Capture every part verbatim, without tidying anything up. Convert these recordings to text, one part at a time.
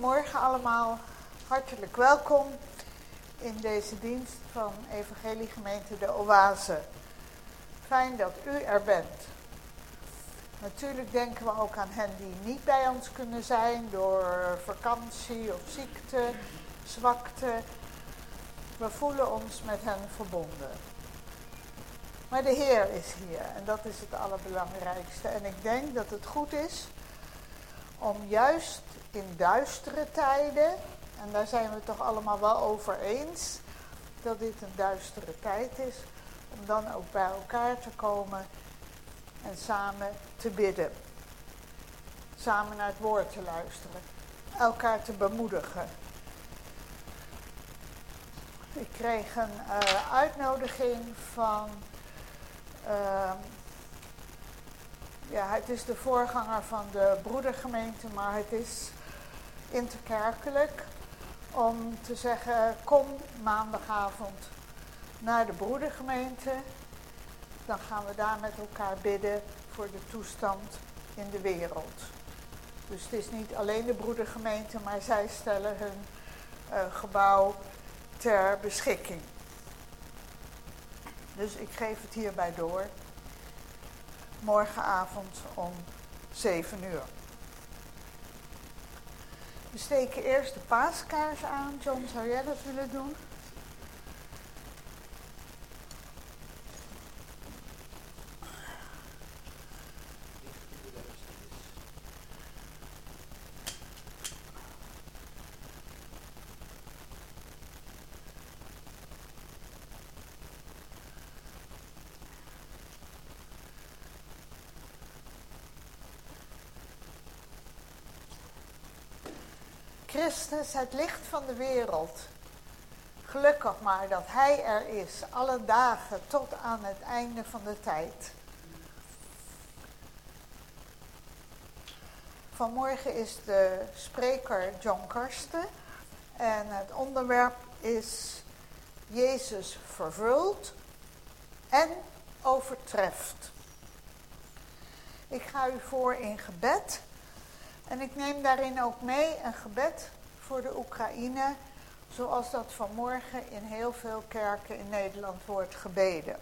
Goedemorgen allemaal, hartelijk welkom in deze dienst van Evangeliegemeente de Oase. Fijn dat u er bent. Natuurlijk denken we ook aan hen die niet bij ons kunnen zijn door vakantie of ziekte, zwakte. We voelen ons met hen verbonden. Maar de Heer is hier en dat is het allerbelangrijkste. En ik denk dat het goed is om juist in duistere tijden, en daar zijn we het toch allemaal wel over eens, dat dit een duistere tijd is, om dan ook bij elkaar te komen en samen te bidden. Samen naar het woord te luisteren, elkaar te bemoedigen. Ik kreeg een uh, uitnodiging van, uh, ja, het is de voorganger van de broedergemeente, maar het is interkerkelijk, om te zeggen, kom maandagavond naar de broedergemeente. Dan gaan we daar met elkaar bidden voor de toestand in de wereld. Dus het is niet alleen de broedergemeente, maar zij stellen hun uh, gebouw ter beschikking. Dus ik geef het hierbij door. Morgenavond om zeven uur. We steken eerst de paaskaars aan. John, zou jij dat willen doen? Christus, het licht van de wereld. Gelukkig maar dat Hij er is, alle dagen tot aan het einde van de tijd. Vanmorgen is de spreker John Karsten en het onderwerp is Jezus vervult en overtreft. Ik ga u voor in gebed. En ik neem daarin ook mee een gebed voor de Oekraïne, zoals dat vanmorgen in heel veel kerken in Nederland wordt gebeden.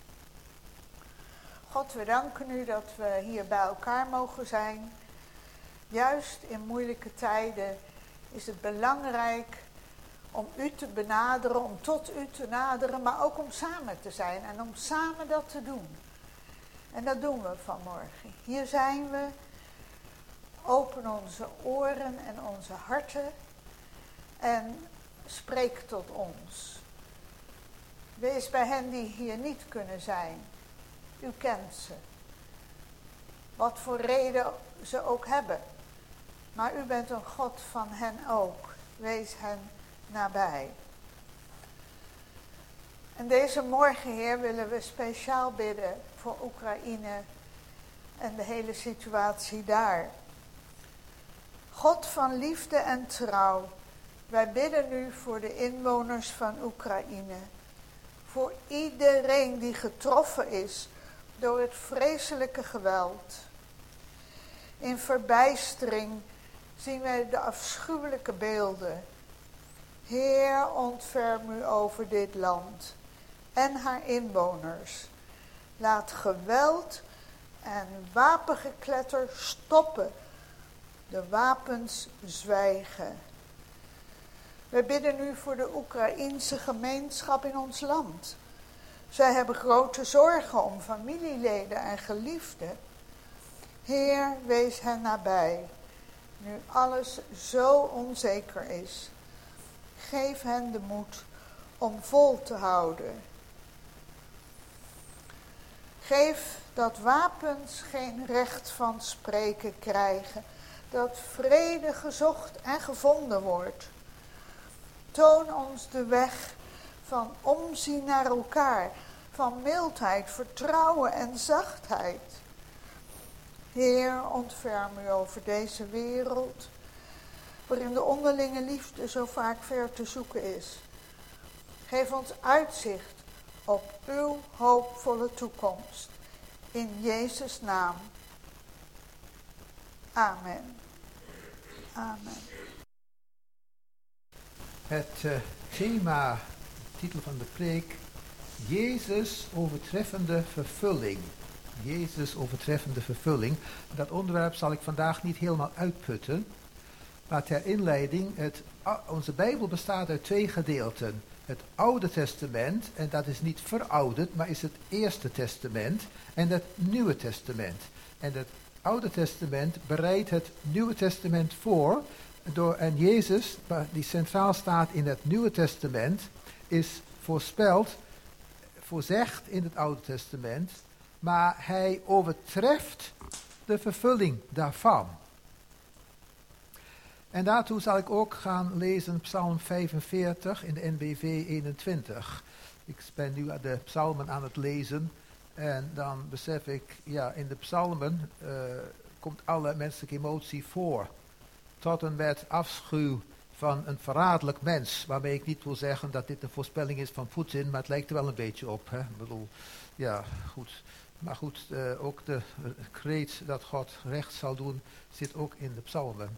God, we danken u dat we hier bij elkaar mogen zijn. Juist in moeilijke tijden is het belangrijk om u te benaderen, om tot u te naderen, maar ook om samen te zijn en om samen dat te doen. En dat doen we vanmorgen. Hier zijn we. Open onze oren en onze harten en spreek tot ons. Wees bij hen die hier niet kunnen zijn. U kent ze. Wat voor reden ze ook hebben. Maar u bent een God van hen ook. Wees hen nabij. En deze morgen, Heer, willen we speciaal bidden voor Oekraïne en de hele situatie daar. God van liefde en trouw, wij bidden u voor de inwoners van Oekraïne. Voor iedereen die getroffen is door het vreselijke geweld. In verbijstering zien wij de afschuwelijke beelden. Heer, ontferm u over dit land en haar inwoners. Laat geweld en wapengekletter stoppen. De wapens zwijgen. We bidden nu voor de Oekraïense gemeenschap in ons land. Zij hebben grote zorgen om familieleden en geliefden. Heer, wees hen nabij, nu alles zo onzeker is. Geef hen de moed om vol te houden. Geef dat wapens geen recht van spreken krijgen. Dat vrede gezocht en gevonden wordt. Toon ons de weg van omzien naar elkaar, van mildheid, vertrouwen en zachtheid. Heer, ontferm u over deze wereld, waarin de onderlinge liefde zo vaak ver te zoeken is. Geef ons uitzicht op uw hoopvolle toekomst. In Jezus' naam. Amen. Amen. het uh, thema, de titel van de preek, Jezus overtreffende vervulling. Jezus overtreffende vervulling. Dat onderwerp zal ik vandaag niet helemaal uitputten. Maar ter inleiding, het, onze Bijbel bestaat uit twee gedeelten. Het Oude Testament, en dat is niet verouderd, maar is het Eerste Testament. En het Nieuwe Testament. En het Oude Testament bereidt het Nieuwe Testament voor. Door, en Jezus, die centraal staat in het Nieuwe Testament, is voorspeld, voorzegd in het Oude Testament. Maar hij overtreft de vervulling daarvan. En daartoe zal ik ook gaan lezen Psalm vijfenveertig in de N B V eenentwintig. Ik ben nu de psalmen aan het lezen en dan besef ik, ja, in de psalmen uh, komt alle menselijke emotie voor. Tot en met afschuw van een verraderlijk mens, waarmee ik niet wil zeggen dat dit een voorspelling is van Poetin, maar het lijkt er wel een beetje op. Hè? Ik bedoel, ja, goed. Maar goed, uh, ook de uh, kreet dat God recht zal doen, zit ook in de psalmen.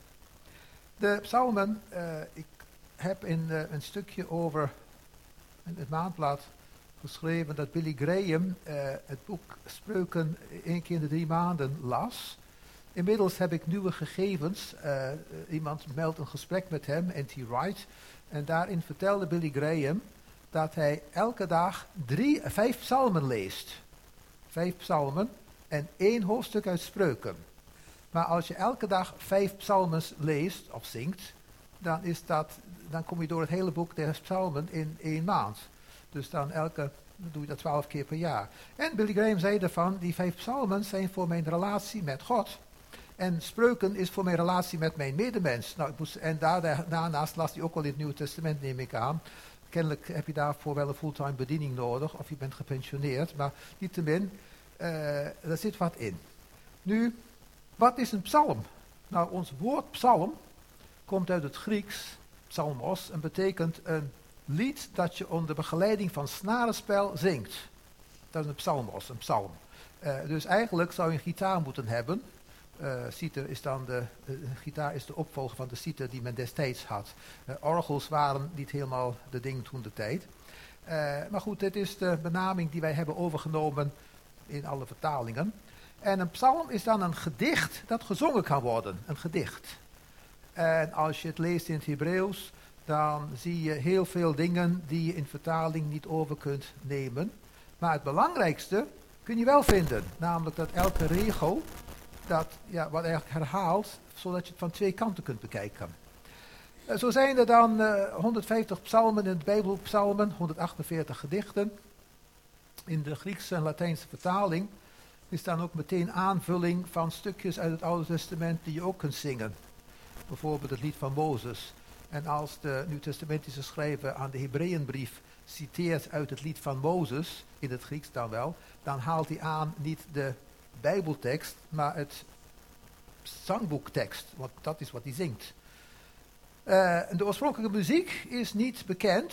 De psalmen, uh, ik heb in uh, een stukje over in het maandblad geschreven dat Billy Graham uh, het boek Spreuken één keer in de drie maanden las. Inmiddels heb ik nieuwe gegevens. Uh, iemand meldt een gesprek met hem, N T Wright. En daarin vertelde Billy Graham dat hij elke dag drie, vijf psalmen leest. Vijf psalmen en één hoofdstuk uit Spreuken. Maar als je elke dag vijf psalmen leest of zingt, dan, is dat, dan kom je door het hele boek der psalmen in één maand. Dus dan elke, dan doe je dat twaalf keer per jaar. En Billy Graham zei ervan, die vijf psalmen zijn voor mijn relatie met God. En Spreuken is voor mijn relatie met mijn medemens. Nou, ik moest, en daar, daarnaast las hij ook wel in het Nieuwe Testament, neem ik aan. Kennelijk heb je daarvoor wel een fulltime bediening nodig, of je bent gepensioneerd. Maar niettemin, uh, er zit wat in. Nu, wat is een psalm? Nou, ons woord psalm komt uit het Grieks, psalmos, en betekent een lied dat je onder begeleiding van snarenspel zingt. Dat is een psalmos, een psalm. Uh, dus eigenlijk zou je een gitaar moeten hebben. Uh, citer is dan de, uh, gitaar is de opvolger van de citer die men destijds had. Uh, orgels waren niet helemaal de ding toen de tijd. Uh, maar goed, dit is de benaming die wij hebben overgenomen in alle vertalingen. En een psalm is dan een gedicht dat gezongen kan worden, een gedicht. En als je het leest in het Hebreeuws, dan zie je heel veel dingen die je in vertaling niet over kunt nemen. Maar het belangrijkste kun je wel vinden, namelijk dat elke regel dat ja, wat eigenlijk herhaalt, zodat je het van twee kanten kunt bekijken. Uh, zo zijn er dan uh, honderdvijftig psalmen in het Bijbelboek Psalmen, honderdachtenveertig gedichten. In de Griekse en Latijnse vertaling is dan ook meteen aanvulling van stukjes uit het Oude Testament die je ook kunt zingen. Bijvoorbeeld het lied van Mozes. En als de Nieuwtestamentische schrijver aan de Hebreeënbrief citeert uit het lied van Mozes, in het Grieks dan wel, dan haalt hij aan niet de Bijbeltekst, maar het zangboektekst, want dat is wat hij zingt. Uh, de oorspronkelijke muziek is niet bekend,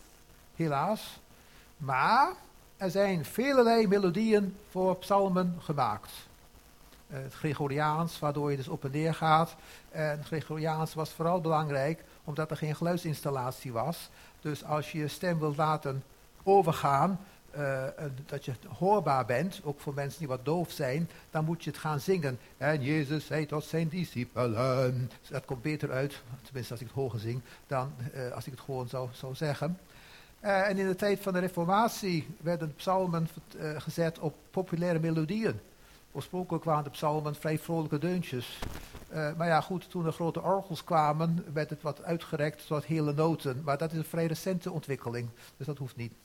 helaas, maar er zijn velelei melodieën voor psalmen gemaakt. Uh, het Gregoriaans, waardoor je dus op en neer gaat. En het Gregoriaans was vooral belangrijk, omdat er geen geluidsinstallatie was. Dus als je je stem wilt laten overgaan, Uh, dat je hoorbaar bent, ook voor mensen die wat doof zijn, dan moet je het gaan zingen. En Jezus zei tot zijn discipelen. Dus dat komt beter uit, tenminste als ik het hoger zing, dan uh, als ik het gewoon zou, zou zeggen. Uh, en in de tijd van de Reformatie werden psalmen uh, gezet op populaire melodieën. Oorspronkelijk waren de psalmen vrij vrolijke deuntjes. Uh, maar ja goed, toen er grote orgels kwamen, werd het wat uitgerekt tot hele noten. Maar dat is een vrij recente ontwikkeling, dus dat hoeft niet.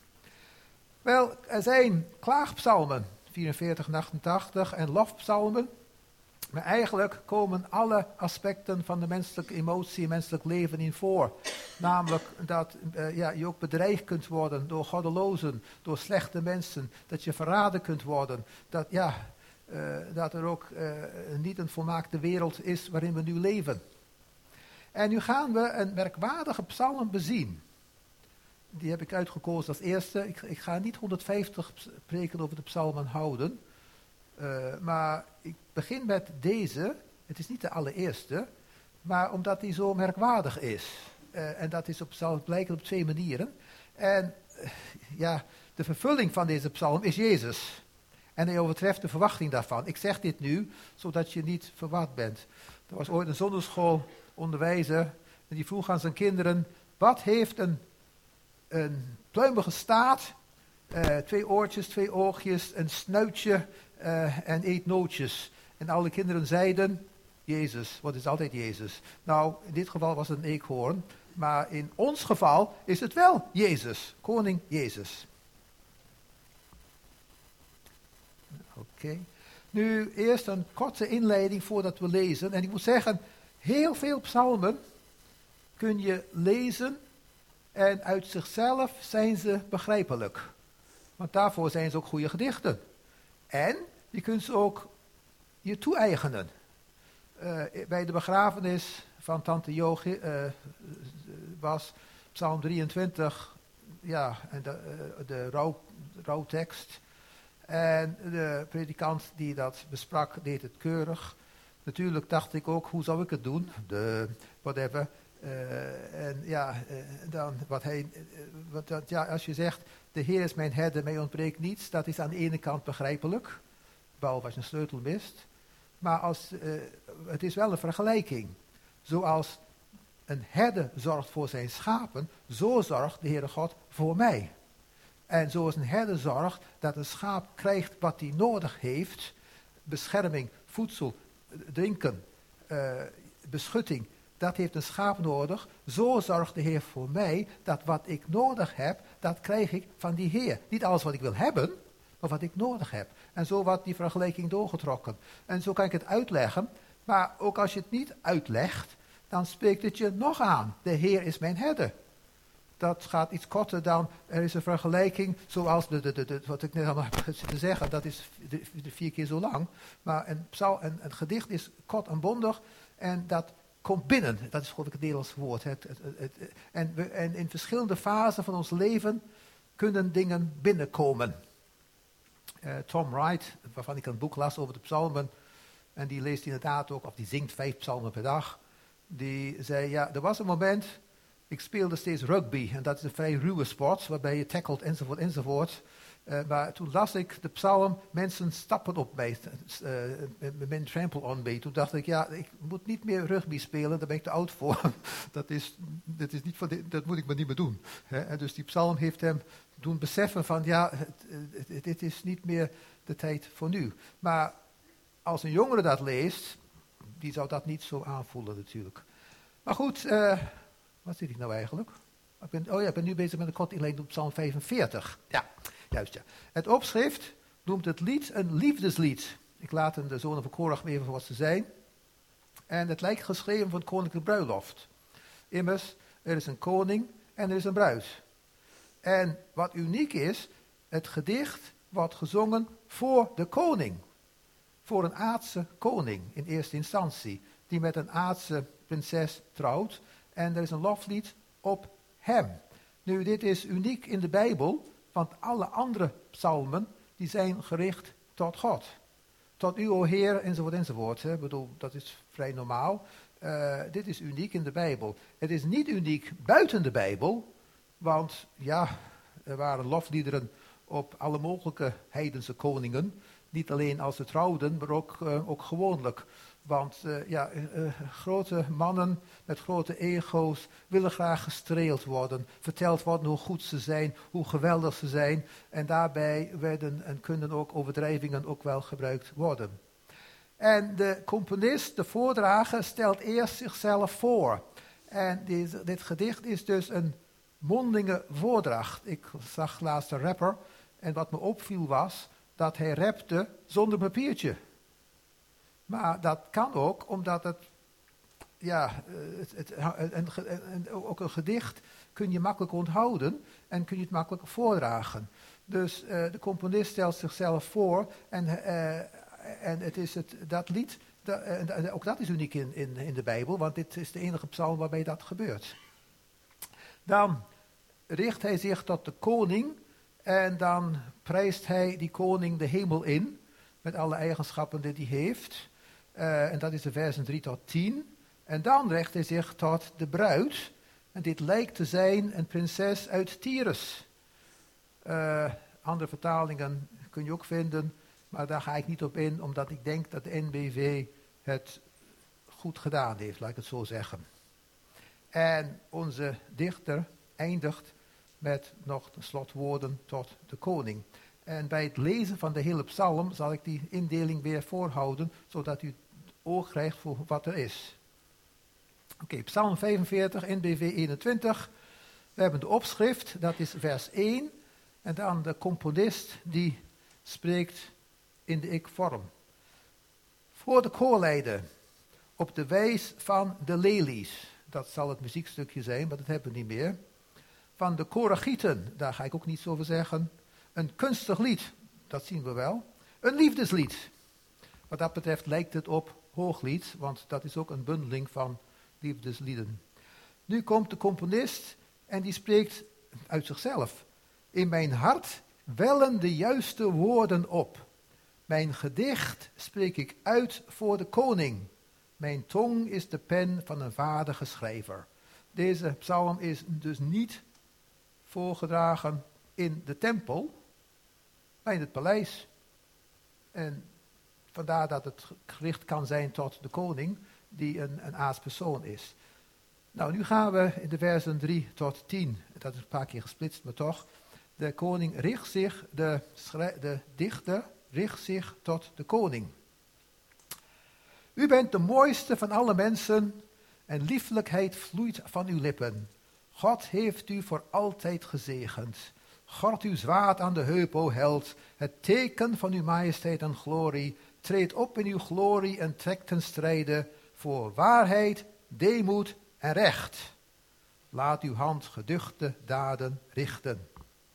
Wel, er zijn klaagpsalmen, vierenveertig en achtentachtig, en lofpsalmen. Maar eigenlijk komen alle aspecten van de menselijke emotie en menselijk leven in voor. Namelijk dat uh, ja, je ook bedreigd kunt worden door goddelozen, door slechte mensen. Dat je verraden kunt worden. Dat, ja, uh, dat er ook uh, niet een volmaakte wereld is waarin we nu leven. En nu gaan we een merkwaardige psalm bezien. Die heb ik uitgekozen als eerste. Ik, ik ga niet honderdvijftig preken over de psalmen houden. Uh, maar ik begin met deze. Het is niet de allereerste. Maar omdat die zo merkwaardig is. Uh, en dat is op, zal blijken op twee manieren. En uh, ja, de vervulling van deze psalm is Jezus. En hij overtreft de verwachting daarvan. Ik zeg dit nu, zodat je niet verward bent. Er was ooit een zonderschoolonderwijzer en die vroeg aan zijn kinderen: wat heeft een, een pluimige staart, uh, twee oortjes, twee oogjes, een snuitje uh, en eet nootjes? En alle kinderen zeiden: Jezus, wat is altijd Jezus? Nou, in dit geval was het een eekhoorn, maar in ons geval is het wel Jezus, koning Jezus. Oké. Okay. Nu eerst een korte inleiding voordat we lezen. En ik moet zeggen, heel veel psalmen kun je lezen en uit zichzelf zijn ze begrijpelijk. Want daarvoor zijn ze ook goede gedichten. En je kunt ze ook je toe-eigenen. Uh, bij de begrafenis van tante Jochie uh, was psalm drieëntwintig, ja, en de, uh, de rouw, rouwtekst. En de predikant die dat besprak, deed het keurig. Natuurlijk dacht ik ook, hoe zou ik het doen? De, whatever. Uh, en ja, uh, dan wat hij, uh, wat dat, ja, als je zegt, de Heer is mijn herder, mij ontbreekt niets, dat is aan de ene kant begrijpelijk, behalve als je een sleutel mist. Maar als, uh, het is wel een vergelijking. Zoals een herder zorgt voor zijn schapen, zo zorgt de Heere God voor mij. En zoals een herder zorgt dat een schaap krijgt wat hij nodig heeft, bescherming, voedsel, drinken, uh, beschutting, dat heeft een schaap nodig. Zo zorgt de Heer voor mij dat wat ik nodig heb, dat krijg ik van die Heer. Niet alles wat ik wil hebben, maar wat ik nodig heb. En zo wordt die vergelijking doorgetrokken. En zo kan ik het uitleggen, maar ook als je het niet uitlegt, dan spreekt het je nog aan. De Heer is mijn herder. Dat gaat iets korter dan, er is een vergelijking, zoals de, de, de, de, wat ik net allemaal heb zitten zeggen, dat is de, de vier keer zo lang. Maar een, psalm, een, een gedicht is kort en bondig en dat komt binnen. Dat is geloof ik het Nederlands woord. Het, het, het, het, en, we, en in verschillende fasen van ons leven kunnen dingen binnenkomen. Uh, Tom Wright, waarvan ik een boek las over de psalmen, en die leest inderdaad ook, of die zingt vijf psalmen per dag, die zei, ja, er was een moment, ik speelde steeds rugby, en dat is een vrij ruwe sport, waarbij je tackelt enzovoort enzovoort. Uh, maar toen las ik de psalm, mensen stappen op mij, uh, men trample on me. Toen dacht ik, ja, ik moet niet meer rugby spelen, daar ben ik te oud voor. dat, is, dat, is niet voor de, dat moet ik maar niet meer doen. Hè? En dus die psalm heeft hem doen beseffen van, ja, het, het, het, dit is niet meer de tijd voor nu. Maar als een jongere dat leest, die zou dat niet zo aanvoelen natuurlijk. Maar goed, uh, wat zit ik nou eigenlijk? Ik ben, oh ja, ik ben nu bezig met een korte inleiding op psalm vijfenveertig. Ja, juist ja. Het opschrift noemt het lied een liefdeslied. Ik laat de zonen van Korach even voor wat ze zijn. En het lijkt geschreven voor een koninklijke bruiloft. Immers, er is een koning en er is een bruid. En wat uniek is, het gedicht wordt gezongen voor de koning. Voor een aardse koning in eerste instantie, die met een aardse prinses trouwt. En er is een loflied op hem. Nu, dit is uniek in de Bijbel, want alle andere psalmen, die zijn gericht tot God. Tot u, o Heer, enzovoort, enzovoort. Ik bedoel, dat is vrij normaal. Uh, dit is uniek in de Bijbel. Het is niet uniek buiten de Bijbel, want ja, er waren lofliederen op alle mogelijke heidense koningen. Niet alleen als ze trouwden, maar ook, uh, ook gewoonlijk. Want uh, ja, uh, grote mannen met grote ego's willen graag gestreeld worden. Verteld worden hoe goed ze zijn, hoe geweldig ze zijn. En daarbij werden en kunnen ook overdrijvingen ook wel gebruikt worden. En de componist, de voordrager, stelt eerst zichzelf voor. En dit, dit gedicht is dus een mondelinge voordracht. Ik zag laatst een rapper en wat me opviel was dat hij rapte zonder papiertje. Maar dat kan ook, omdat het, ja, het, het, een, een, ook een gedicht kun je makkelijk onthouden en kun je het makkelijk voordragen. Dus uh, de componist stelt zichzelf voor en, uh, en het is het, dat lied, dat, uh, ook dat is uniek in, in, in de Bijbel, want dit is de enige psalm waarbij dat gebeurt. Dan richt hij zich tot de koning en dan prijst hij die koning de hemel in, met alle eigenschappen die hij heeft. Uh, en dat is de versen drie tot tien. En dan richt hij zich tot de bruid. En dit lijkt te zijn een prinses uit Tyrus. Uh, andere vertalingen kun je ook vinden, maar daar ga ik niet op in, omdat ik denk dat de N B V het goed gedaan heeft, laat ik het zo zeggen. En onze dichter eindigt met nog de slotwoorden tot de koning. En bij het lezen van de hele psalm zal ik die indeling weer voorhouden, zodat u het oog krijgt voor wat er is. Oké, okay, Psalm vijfenveertig, N B V eenentwintig. We hebben de opschrift, dat is vers één. En dan de componist die spreekt in de ik-vorm. Voor de koorleider, op de wijs van de lelies. Dat zal het muziekstukje zijn, maar dat hebben we niet meer. Van de koragieten, daar ga ik ook niets over zeggen. Een kunstig lied, dat zien we wel. Een liefdeslied. Wat dat betreft lijkt het op hooglied, want dat is ook een bundeling van liefdeslieden. Nu komt de componist en die spreekt uit zichzelf. In mijn hart wellen de juiste woorden op. Mijn gedicht spreek ik uit voor de koning. Mijn tong is de pen van een vaardige schrijver. Deze psalm is dus niet voorgedragen in de tempel, maar in het paleis. En vandaar dat het gericht kan zijn tot de koning, die een, een aartspersoon is. Nou, nu gaan we in de versen drie tot tien. Dat is een paar keer gesplitst, maar toch. De koning richt zich, de, schrij- de dichter richt zich tot de koning. U bent de mooiste van alle mensen en lieflijkheid vloeit van uw lippen. God heeft u voor altijd gezegend. Gord uw zwaard aan de heup, o held, het teken van uw majesteit en glorie. Treed op in uw glorie en trek ten strijde voor waarheid, deemoed en recht. Laat uw hand geduchte daden richten.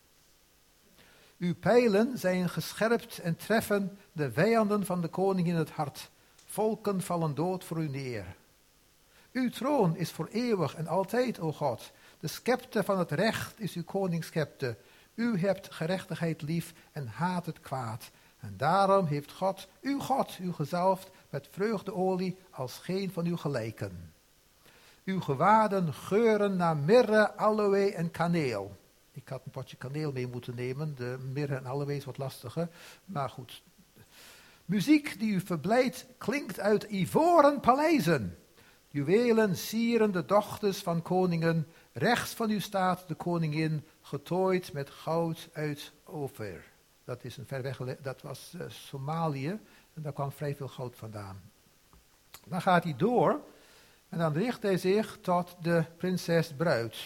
Uw pijlen zijn gescherpt en treffen de vijanden van de koning in het hart. Volken vallen dood voor u neer. Uw troon is voor eeuwig en altijd, o God. De scepter van het recht is uw koningsscepter. U hebt gerechtigheid lief en haat het kwaad. En daarom heeft God, uw God, u gezalfd met vreugdeolie als geen van uw gelijken. Uw gewaden geuren naar mirre, aloë en kaneel. Ik had een potje kaneel mee moeten nemen. De mirre en aloë is wat lastiger, maar goed. Muziek die u verblijdt klinkt uit ivoren paleizen. Juwelen sieren de dochters van koningen. Rechts van u staat de koningin, getooid met goud uit Ophir. Dat is een ver weg, dat was uh, Somalië en daar kwam vrij veel goud vandaan. Dan gaat hij door en dan richt hij zich tot de prinses bruid.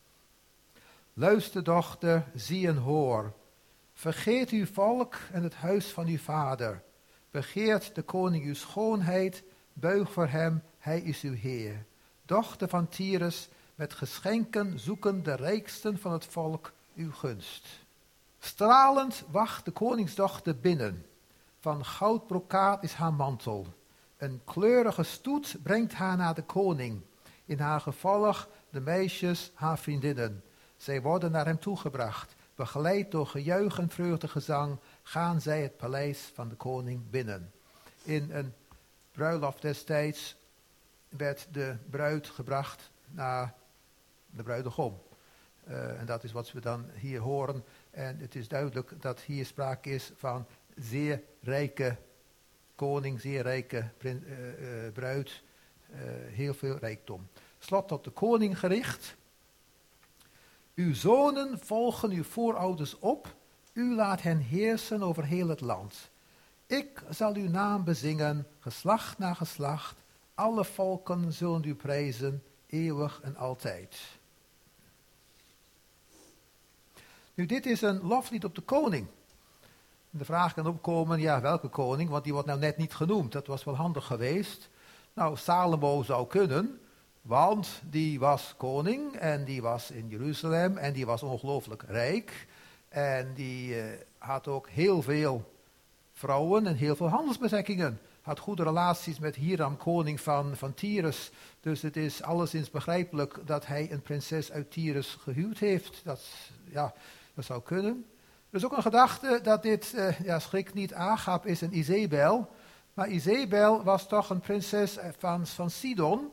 Luister, dochter, zie en hoor. Vergeet uw volk en het huis van uw vader. Begeert de koning uw schoonheid, buig voor hem, hij is uw heer. Dochter van Tyrus, met geschenken zoeken de rijksten van het volk uw gunst. Stralend wacht de koningsdochter binnen. Van goudbrokaat is haar mantel. Een kleurige stoet brengt haar naar de koning. In haar gevolg de meisjes, haar vriendinnen. Zij worden naar hem toegebracht. Begeleid door gejuich en vreugdegezang gaan zij het paleis van de koning binnen. In een bruiloft destijds werd de bruid gebracht naar de bruidegom. Uh, en dat is wat we dan hier horen. En het is duidelijk dat hier sprake is van zeer rijke koning, zeer rijke prin, uh, uh, bruid, uh, heel veel rijkdom. Slot tot de koning gericht. Uw zonen volgen uw voorouders op, u laat hen heersen over heel het land. Ik zal uw naam bezingen, geslacht na geslacht, alle volken zullen u prijzen, eeuwig en altijd. Nu, dit is een loflied op de koning. De vraag kan opkomen, ja, welke koning? Want die wordt nou net niet genoemd. Dat was wel handig geweest. Nou, Salomo zou kunnen, want die was koning en die was in Jeruzalem en die was ongelooflijk rijk. En die uh, had ook heel veel vrouwen en heel veel handelsbetrekkingen. Had goede relaties met Hiram, koning van, van Tyrus. Dus het is alleszins begrijpelijk dat hij een prinses uit Tyrus gehuwd heeft. Dat, ja, dat zou kunnen. Er is ook een gedachte dat dit, uh, ja, schrik niet, Agab is een Izebel. Maar Izebel was toch een prinses van, van Sidon.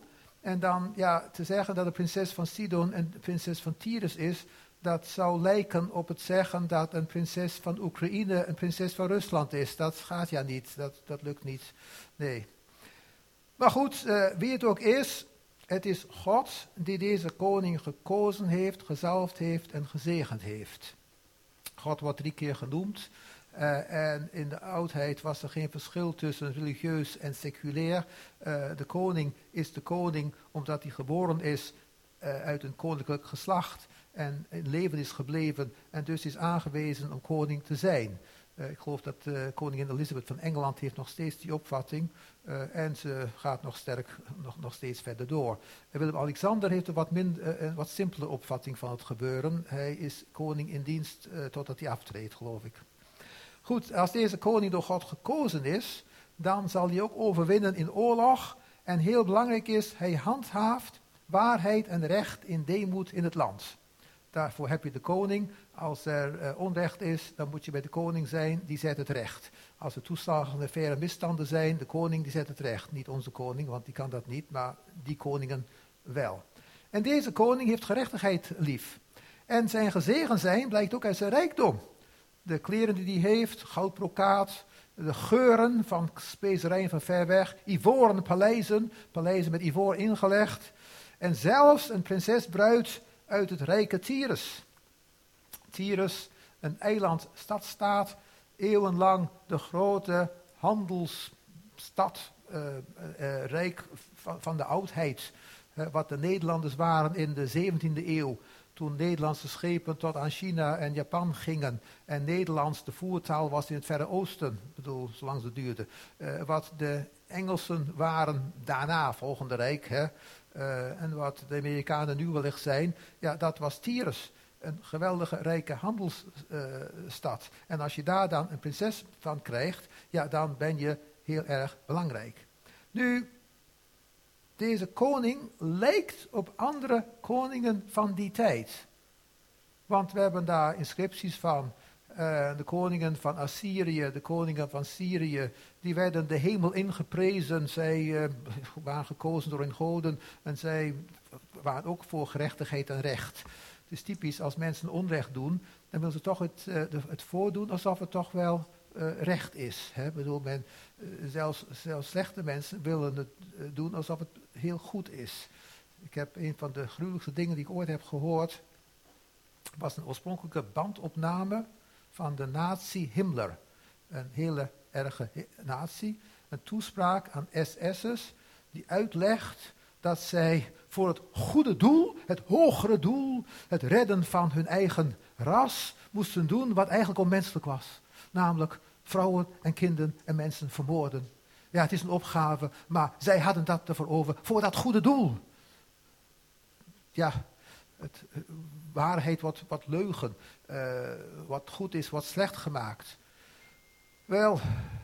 En dan ja, te zeggen dat de prinses van Sidon en de prinses van Tyrus is, dat zou lijken op het zeggen dat een prinses van Oekraïne een prinses van Rusland is. Dat gaat ja niet, dat, dat lukt niet. Nee. Maar goed, uh, wie het ook is, het is God die deze koning gekozen heeft, gezalfd heeft en gezegend heeft. God wordt drie keer genoemd. Uh, en in de oudheid was er geen verschil tussen religieus en seculair. Uh, de koning is de koning omdat hij geboren is uh, uit een koninklijk geslacht en in leven is gebleven en dus is aangewezen om koning te zijn. Uh, ik geloof dat uh, koningin Elizabeth van Engeland heeft nog steeds die opvatting uh, en ze gaat nog sterk, nog, nog steeds verder door. En Willem-Alexander heeft een wat, min, uh, een wat simpele opvatting van het gebeuren. Hij is koning in dienst uh, totdat hij aftreedt, geloof ik. Goed, als deze koning door God gekozen is, dan zal hij ook overwinnen in oorlog. En heel belangrijk is, hij handhaaft waarheid en recht in deemoed in het land. Daarvoor heb je de koning. Als er uh, onrecht is, dan moet je bij de koning zijn, die zet het recht. Als er toeslagen, faire misstanden zijn, de koning die zet het recht. Niet onze koning, want die kan dat niet, maar die koningen wel. En deze koning heeft gerechtigheid lief. En zijn gezegen zijn blijkt ook uit zijn rijkdom. De kleren die hij heeft, goudbrokaat, de geuren van specerijen van ver weg, ivoren paleizen, paleizen met ivoor ingelegd. En zelfs een prinsesbruid uit het rijke Tyrus. Tyrus, een eilandstadstaat, eeuwenlang de grote handelsstad, uh, uh, rijk van, van de oudheid. Uh, wat de Nederlanders waren in de zeventiende eeuw. Toen Nederlandse schepen tot aan China en Japan gingen. En Nederlands de voertaal was in het Verre Oosten. Ik bedoel, zolang ze duurde. Uh, wat de Engelsen waren daarna, volgende rijk. Hè, uh, en wat de Amerikanen nu wellicht zijn. Ja, dat was Tyrus. Een geweldige, rijke handelsstad. Uh, en als je daar dan een prinses van krijgt. Ja, dan ben je heel erg belangrijk. Nu, deze koning lijkt op andere koningen van die tijd. Want we hebben daar inscripties van uh, de koningen van Assyrië, de koningen van Syrië. Die werden de hemel ingeprezen. Zij uh, waren gekozen door hun goden. En zij waren ook voor gerechtigheid en recht. Het is typisch, als mensen onrecht doen, dan willen ze toch het, uh, de, het voordoen alsof het toch wel uh, recht is. Hè? Ik bedoel, men, uh, zelfs, zelfs slechte mensen willen het uh, doen alsof het heel goed is. Ik heb een van de gruwelijkste dingen die ik ooit heb gehoord, was een oorspronkelijke bandopname van de nazi Himmler. Een hele erge nazi. Een toespraak aan S S'ers die uitlegt dat zij voor het goede doel, het hogere doel, het redden van hun eigen ras, moesten doen wat eigenlijk onmenselijk was. Namelijk vrouwen en kinderen en mensen vermoorden. Ja, het is een opgave, maar zij hadden dat ervoor over, voor dat goede doel. Ja, het, waarheid wordt wat leugen, uh, wat goed is, wat slecht gemaakt. Wel,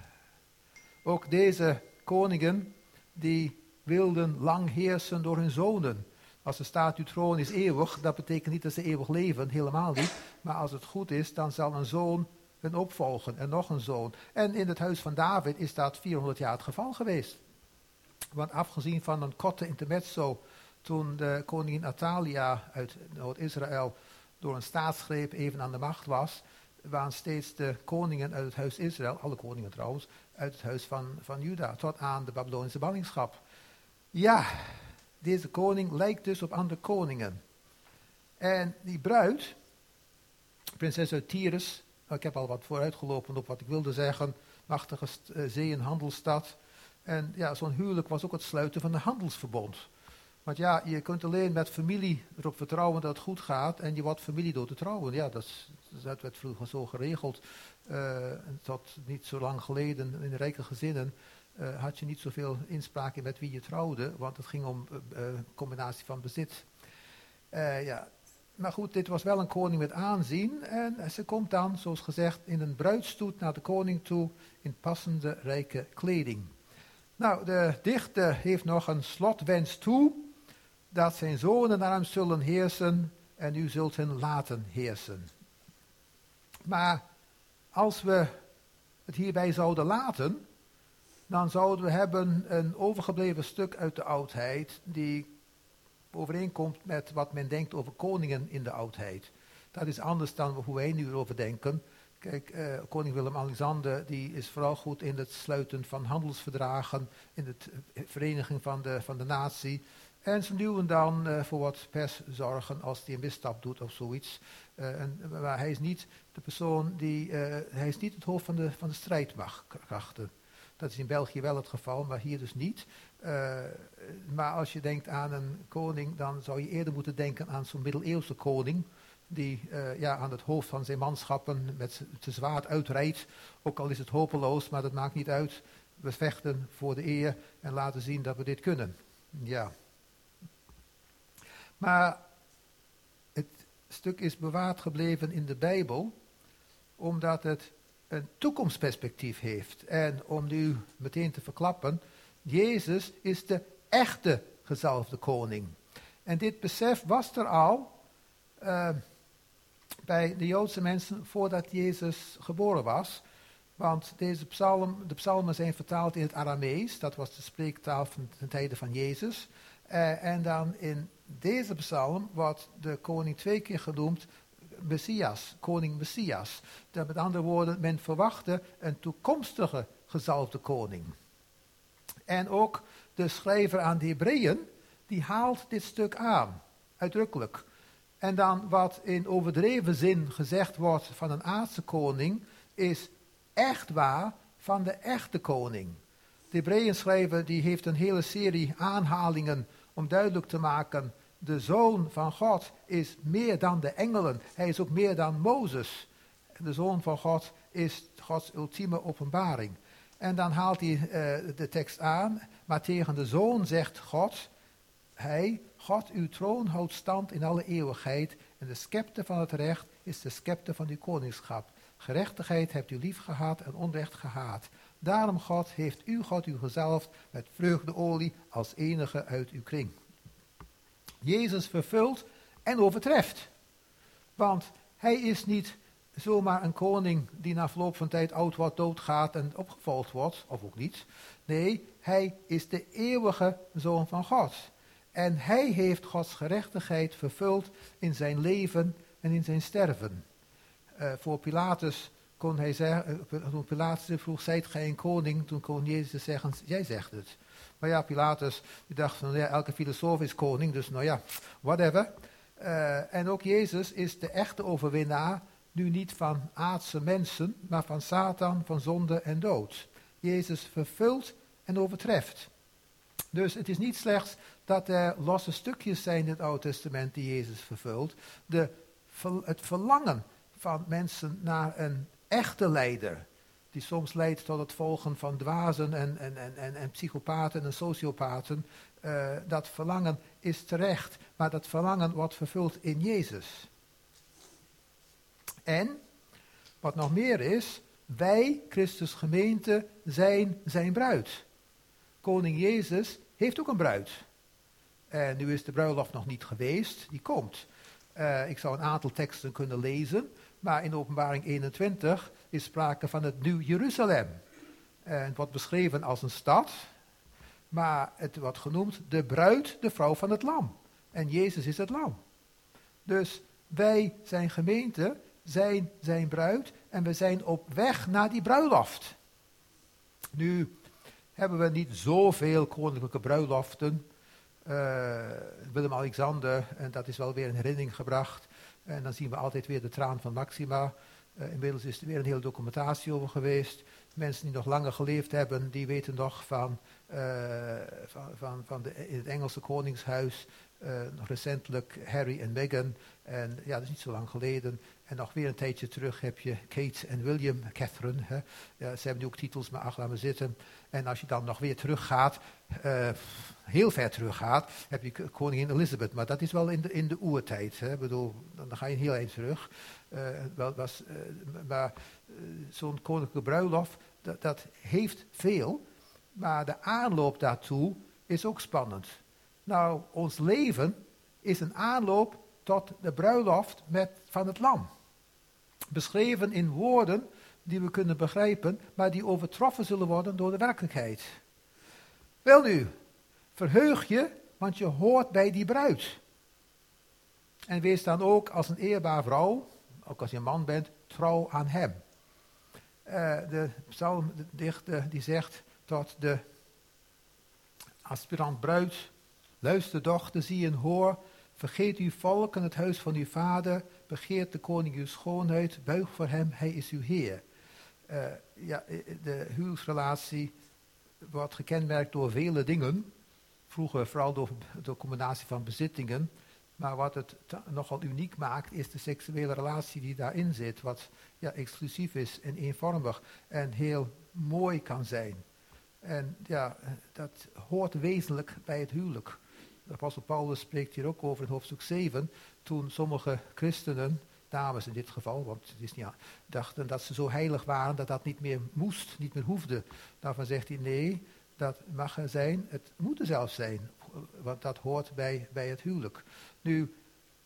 ook deze koningen, die wilden lang heersen door hun zonen. Als er staat, uw troon is eeuwig, dat betekent niet dat ze eeuwig leven, helemaal niet. Maar als het goed is, dan zal een zoon hun opvolgen en nog een zoon. En in het huis van David is dat vierhonderd jaar het geval geweest. Want afgezien van een korte intermezzo, toen de koningin Atalia uit Noord-Israël door een staatsgreep even aan de macht was, waren steeds de koningen uit het huis Israël, alle koningen trouwens, uit het huis van, van Juda, tot aan de Babylonische ballingschap. Ja, deze koning lijkt dus op andere koningen. En die bruid, prinses uit Tyrus, nou, ik heb al wat vooruitgelopen op wat ik wilde zeggen, machtige uh, zee- en handelsstad. En ja, zo'n huwelijk was ook het sluiten van een handelsverbond. Want ja, je kunt alleen met familie erop vertrouwen dat het goed gaat en je wordt familie door te trouwen. Ja, dat, is, dat werd vroeger zo geregeld. Uh, tot niet zo lang geleden in rijke gezinnen uh, had je niet zoveel inspraak in met wie je trouwde, want het ging om een uh, uh, combinatie van bezit. Uh, ja. Maar goed, dit was wel een koning met aanzien en ze komt dan, zoals gezegd, in een bruidsstoet naar de koning toe in passende rijke kleding. Nou, de dichter heeft nog een slotwens toe, dat zijn zonen naar hem zullen heersen en u zult hen laten heersen. Maar als we het hierbij zouden laten, dan zouden we hebben een overgebleven stuk uit de oudheid, die overeenkomt met wat men denkt over koningen in de oudheid. Dat is anders dan hoe wij nu erover denken. Kijk, uh, koning Willem-Alexander die is vooral goed in het sluiten van handelsverdragen, in de vereniging van de, van de natie. En ze duwen dan uh, voor wat pers zorgen als hij een misstap doet of zoiets. Uh, en, maar hij is niet de persoon die, uh, hij is niet het hoofd van de, van de strijdmachten. Dat is in België wel het geval, maar hier dus niet. Uh, maar als je denkt aan een koning, dan zou je eerder moeten denken aan zo'n middeleeuwse koning, die uh, ja, aan het hoofd van zijn manschappen met zijn zwaard uitrijdt. Ook al is het hopeloos, maar dat maakt niet uit. We vechten voor de eer en laten zien dat we dit kunnen. Ja. Maar het stuk is bewaard gebleven in de Bijbel, omdat het een toekomstperspectief heeft. En om nu meteen te verklappen, Jezus is de echte gezalfde koning. En dit besef was er al uh, bij de Joodse mensen voordat Jezus geboren was. Want deze psalm, de psalmen zijn vertaald in het Aramees, dat was de spreektaal van de tijden van Jezus. Uh, en dan in deze psalm wordt de koning twee keer genoemd Messias, koning Messias. Dat met andere woorden, men verwachtte een toekomstige gezalfde koning. En ook de schrijver aan de Hebreeën, die haalt dit stuk aan, uitdrukkelijk. En dan wat in overdreven zin gezegd wordt van een aardse koning, is echt waar van de echte koning. De Hebreeën schrijver die heeft een hele serie aanhalingen om duidelijk te maken, de Zoon van God is meer dan de engelen. Hij is ook meer dan Mozes. De Zoon van God is Gods ultieme openbaring. En dan haalt hij uh, de tekst aan, maar tegen de Zoon zegt God, Hij, God, uw troon houdt stand in alle eeuwigheid en de scepter van het recht is de scepter van uw koningschap. Gerechtigheid hebt u lief gehad en onrecht gehaat. Daarom, God, heeft u, God, u gezalfd met vreugdeolie als enige uit uw kring. Jezus vervult en overtreft. Want hij is niet zomaar een koning die na verloop van tijd oud wordt, doodgaat en opgevolgd wordt, of ook niet. Nee, hij is de eeuwige Zoon van God. En hij heeft Gods gerechtigheid vervuld in zijn leven en in zijn sterven. Uh, voor Pilatus kon hij zeggen, uh, toen Pilatus vroeg, zijt gij een koning? Toen kon Jezus zeggen, jij zegt het. Maar ja, Pilatus die dacht van, ja, elke filosoof is koning, dus nou ja, whatever. Uh, en ook Jezus is de echte overwinnaar, nu niet van aardse mensen, maar van Satan, van zonde en dood. Jezus vervult en overtreft. Dus het is niet slechts dat er losse stukjes zijn in het Oude Testament die Jezus vervult. De, het verlangen van mensen naar een echte leider, die soms leidt tot het volgen van dwazen en, en, en, en, en psychopaten en sociopaten. Uh, dat verlangen is terecht, maar dat verlangen wordt vervuld in Jezus. En, wat nog meer is, wij, Christus gemeente, zijn zijn bruid. Koning Jezus heeft ook een bruid. En nu is de bruiloft nog niet geweest, die komt. Uh, ik zou een aantal teksten kunnen lezen, maar in Openbaring eenentwintig is sprake van het Nieuw Jeruzalem. Uh, het wordt beschreven als een stad, maar het wordt genoemd de bruid, de vrouw van het lam. En Jezus is het lam. Dus wij, zijn gemeente, zijn zijn bruid en we zijn op weg naar die bruiloft. Nu hebben we niet zoveel koninklijke bruiloften. Uh, Willem-Alexander, en dat is wel weer in herinnering gebracht. En dan zien we altijd weer de traan van Maxima. Uh, inmiddels is er weer een hele documentatie over geweest. Mensen die nog langer geleefd hebben, die weten nog van, uh, van, van, van de, in het Engelse koningshuis, uh, nog recentelijk Harry en Meghan. En ja, dat is niet zo lang geleden. En nog weer een tijdje terug heb je Kate en William, Catherine. Hè. Ja, ze hebben nu ook titels, maar ach, laat maar zitten. En als je dan nog weer teruggaat, uh, heel ver teruggaat, heb je koningin Elizabeth. Maar dat is wel in de, in de oertijd. Hè. Ik bedoel, dan ga je een heel eind terug. Uh, wel, was, uh, maar uh, zo'n koninklijke bruiloft, dat, dat heeft veel. Maar de aanloop daartoe is ook spannend. Nou, ons leven is een aanloop tot de bruiloft met, van het lam. Beschreven in woorden die we kunnen begrijpen, maar die overtroffen zullen worden door de werkelijkheid. Wel nu, verheug je, want je hoort bij die bruid. En wees dan ook als een eerbaar vrouw, ook als je een man bent, trouw aan hem. Uh, de psalmdichter die zegt tot de aspirant bruid, luister dochter, zie en hoor, vergeet uw volk en het huis van uw vader, begeert de koning uw schoonheid, buig voor hem, hij is uw heer. Uh, ja, de huwelijksrelatie wordt gekenmerkt door vele dingen, vroeger vooral door de combinatie van bezittingen, maar wat het ta- nogal uniek maakt, is de seksuele relatie die daarin zit, wat ja, exclusief is en eenvormig en heel mooi kan zijn. En ja, dat hoort wezenlijk bij het huwelijk. De apostel Paulus spreekt hier ook over in hoofdstuk zeven, toen sommige christenen, dames in dit geval, want het is niet aan, dachten dat ze zo heilig waren dat dat niet meer moest, niet meer hoefde. Daarvan zegt hij, nee, dat mag er zijn, het moet er zelfs zijn, want dat hoort bij, bij het huwelijk. Nu,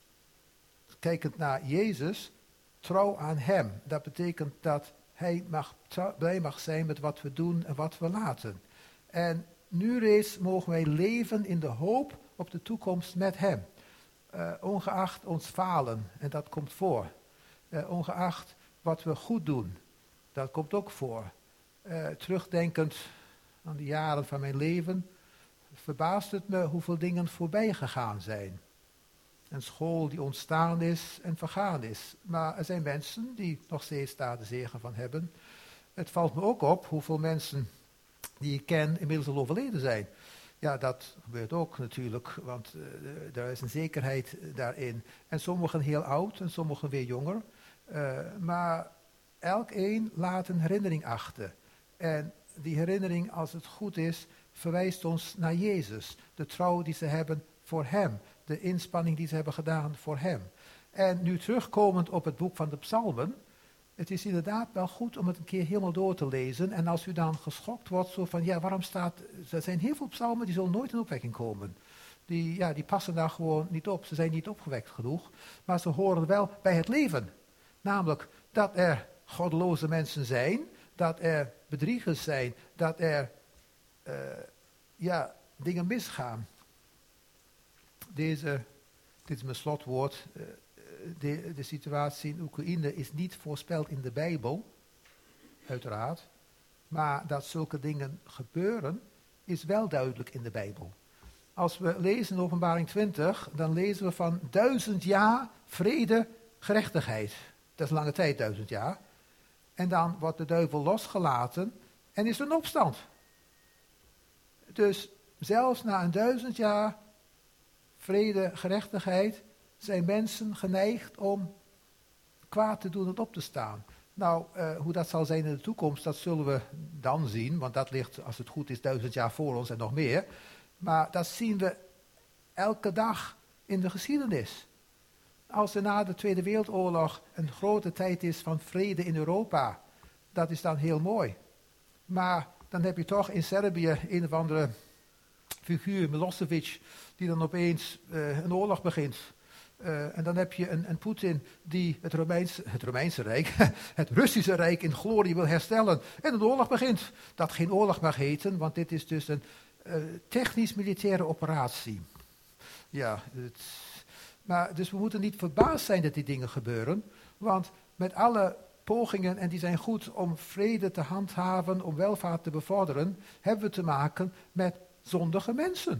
kijkend naar Jezus, trouw aan hem, dat betekent dat hij mag, trouw, blij mag zijn met wat we doen en wat we laten. En nu reeds mogen wij leven in de hoop op de toekomst met hem. Uh, ongeacht ons falen, en dat komt voor. Uh, ongeacht wat we goed doen, dat komt ook voor. Uh, terugdenkend aan de jaren van mijn leven, verbaast het me hoeveel dingen voorbij gegaan zijn. Een school die ontstaan is en vergaan is. Maar er zijn mensen die nog steeds daar de zegen van hebben. Het valt me ook op hoeveel mensen die ik ken inmiddels al overleden zijn. Ja, dat gebeurt ook natuurlijk, want uh, er is een zekerheid daarin. En sommigen heel oud en sommigen weer jonger. Uh, maar elk een laat een herinnering achter. En die herinnering, als het goed is, verwijst ons naar Jezus. De trouw die ze hebben voor hem. De inspanning die ze hebben gedaan voor hem. En nu terugkomend op het boek van de Psalmen. Het is inderdaad wel goed om het een keer helemaal door te lezen. En als u dan geschokt wordt, zo van, ja, waarom staat... Er zijn heel veel psalmen die zullen nooit in opwekking komen. Die, ja, die passen daar gewoon niet op. Ze zijn niet opgewekt genoeg. Maar ze horen wel bij het leven. Namelijk dat er goddeloze mensen zijn. Dat er bedriegers zijn. Dat er, uh, ja, dingen misgaan. Deze, dit is mijn slotwoord... Uh, De, de situatie in Oekraïne is niet voorspeld in de Bijbel, uiteraard. Maar dat zulke dingen gebeuren, is wel duidelijk in de Bijbel. Als we lezen in Openbaring twintig, dan lezen we van duizend jaar vrede, gerechtigheid. Dat is een lange tijd, duizend jaar. En dan wordt de duivel losgelaten en is er een opstand. Dus zelfs na een duizend jaar vrede, gerechtigheid... zijn mensen geneigd om kwaad te doen en op te staan. Nou, uh, hoe dat zal zijn in de toekomst, dat zullen we dan zien, want dat ligt, als het goed is, duizend jaar voor ons en nog meer. Maar dat zien we elke dag in de geschiedenis. Als er na de Tweede Wereldoorlog een grote tijd is van vrede in Europa, dat is dan heel mooi. Maar dan heb je toch in Servië een of andere figuur, Milosevic, die dan opeens uh, een oorlog begint. Uh, en dan heb je een, een Poetin die het, Romeins, het Romeinse Rijk, het Russische Rijk in glorie wil herstellen. En een oorlog begint. Dat geen oorlog mag heten, want dit is dus een uh, technisch-militaire operatie. Ja, het, maar dus we moeten niet verbaasd zijn dat die dingen gebeuren. Want met alle pogingen, en die zijn goed om vrede te handhaven, om welvaart te bevorderen, hebben we te maken met zondige mensen.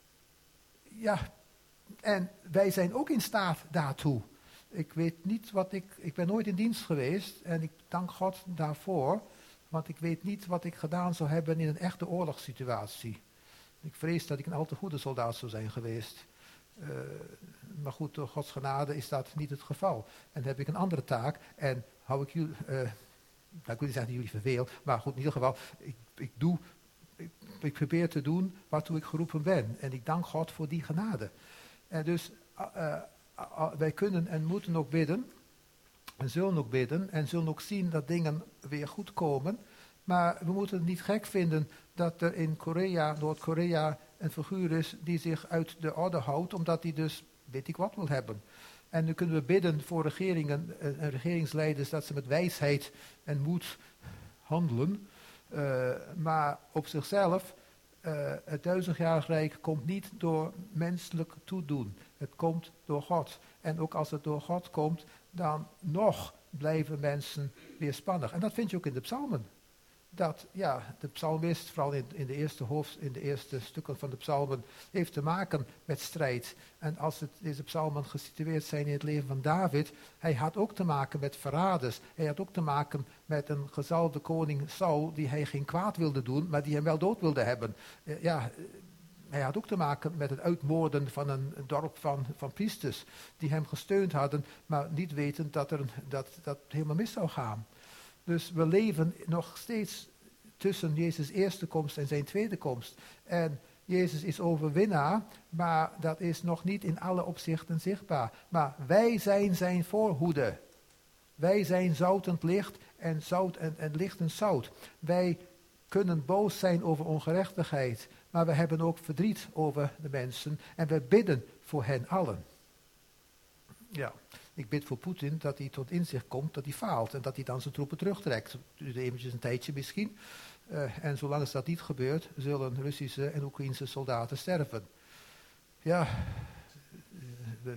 Ja. En wij zijn ook in staat daartoe. Ik weet niet wat ik... Ik ben nooit in dienst geweest en ik dank God daarvoor. Want ik weet niet wat ik gedaan zou hebben in een echte oorlogssituatie. Ik vrees dat ik een al te goede soldaat zou zijn geweest. Uh, maar goed, door Gods genade is dat niet het geval. En dan heb ik een andere taak en hou ik jullie... Uh, nou, ik wil niet zeggen dat jullie verveel, maar goed, in ieder geval, ik, ik doe... Ik, ik probeer te doen waartoe ik geroepen ben. En ik dank God voor die genade. En dus uh, uh, uh, wij kunnen en moeten ook bidden, en zullen ook bidden, en zullen ook zien dat dingen weer goed komen. Maar we moeten het niet gek vinden dat er in Korea, Noord-Korea, een figuur is die zich uit de orde houdt, omdat hij dus weet ik wat wil hebben. En nu kunnen we bidden voor regeringen en regeringsleiders dat ze met wijsheid en moed handelen. Uh, maar op zichzelf uh, het duizendjarig rijk komt niet door menselijk toedoen. Het komt door God. En ook als het door God komt, dan nog blijven mensen weerspannig. En dat vind je ook in de psalmen. Dat, ja, de psalmist, vooral in, in de eerste hoofd, in de eerste stukken van de psalmen, heeft te maken met strijd. En als het, deze psalmen gesitueerd zijn in het leven van David, hij had ook te maken met verraders. Hij had ook te maken met een gezalfde koning Saul, die hij geen kwaad wilde doen, maar die hem wel dood wilde hebben. Uh, ja, hij had ook te maken met het uitmoorden van een, een dorp van, van priesters, die hem gesteund hadden, maar niet wetend dat, er, dat dat helemaal mis zou gaan. Dus we leven nog steeds tussen Jezus' eerste komst en zijn tweede komst. En Jezus is overwinnaar, maar dat is nog niet in alle opzichten zichtbaar. Maar wij zijn zijn voorhoede. Wij zijn zoutend licht en, zout en, en lichtend zout. Wij kunnen boos zijn over ongerechtigheid, maar we hebben ook verdriet over de mensen en we bidden voor hen allen. Ja. Ik bid voor Poetin dat hij tot inzicht komt dat hij faalt en dat hij dan zijn troepen terugtrekt. Dus eventjes een tijdje misschien. Uh, en zolang als dat niet gebeurt, zullen Russische en Oekraïnse soldaten sterven. Ja, we,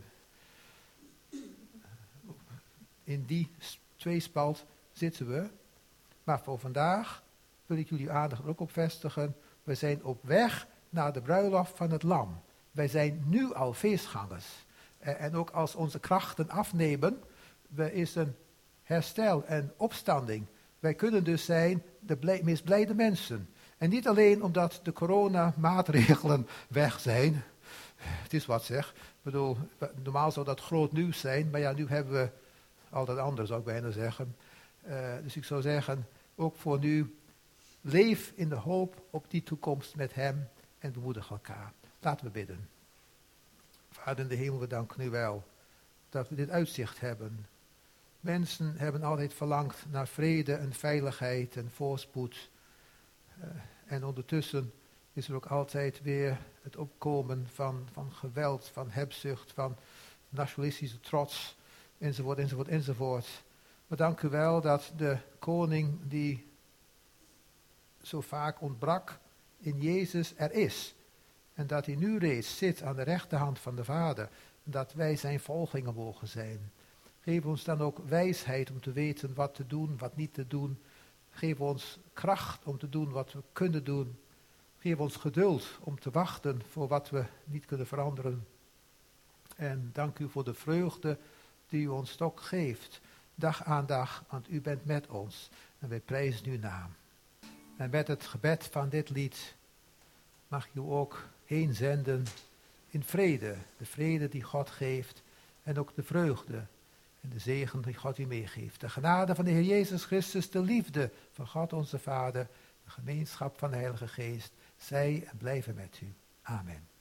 in die tweespalt zitten we. Maar voor vandaag wil ik jullie aandacht er ook op vestigen. We zijn op weg naar de bruiloft van het lam. Wij zijn nu al feestgangers. En ook als onze krachten afnemen, er is een herstel en opstanding. Wij kunnen dus zijn de blij, meest blijde mensen. En niet alleen omdat de coronamaatregelen weg zijn. Het is wat zeg. Ik bedoel, normaal zou dat groot nieuws zijn, maar ja, nu hebben we al dat andere, zou ik bijna zeggen. Uh, dus ik zou zeggen, ook voor nu, leef in de hoop op die toekomst met hem en bemoedig elkaar. Laten we bidden. Vader in de hemel, we danken u wel dat we dit uitzicht hebben. Mensen hebben altijd verlangd naar vrede en veiligheid en voorspoed. Uh, en ondertussen is er ook altijd weer het opkomen van, van geweld, van hebzucht, van nationalistische trots, enzovoort, enzovoort, enzovoort. We danken u wel dat de koning die zo vaak ontbrak in Jezus er is. En dat hij nu reeds zit aan de rechterhand van de Vader. En dat wij zijn volgelingen mogen zijn. Geef ons dan ook wijsheid om te weten wat te doen, wat niet te doen. Geef ons kracht om te doen wat we kunnen doen. Geef ons geduld om te wachten voor wat we niet kunnen veranderen. En dank u voor de vreugde die u ons toch geeft. Dag aan dag, want u bent met ons. En wij prijzen uw naam. En met het gebed van dit lied mag u ook heen zenden in vrede. De vrede die God geeft en ook de vreugde en de zegen die God u meegeeft. De genade van de Heer Jezus Christus, de liefde van God onze Vader, de gemeenschap van de Heilige Geest, zij en blijven met u. Amen.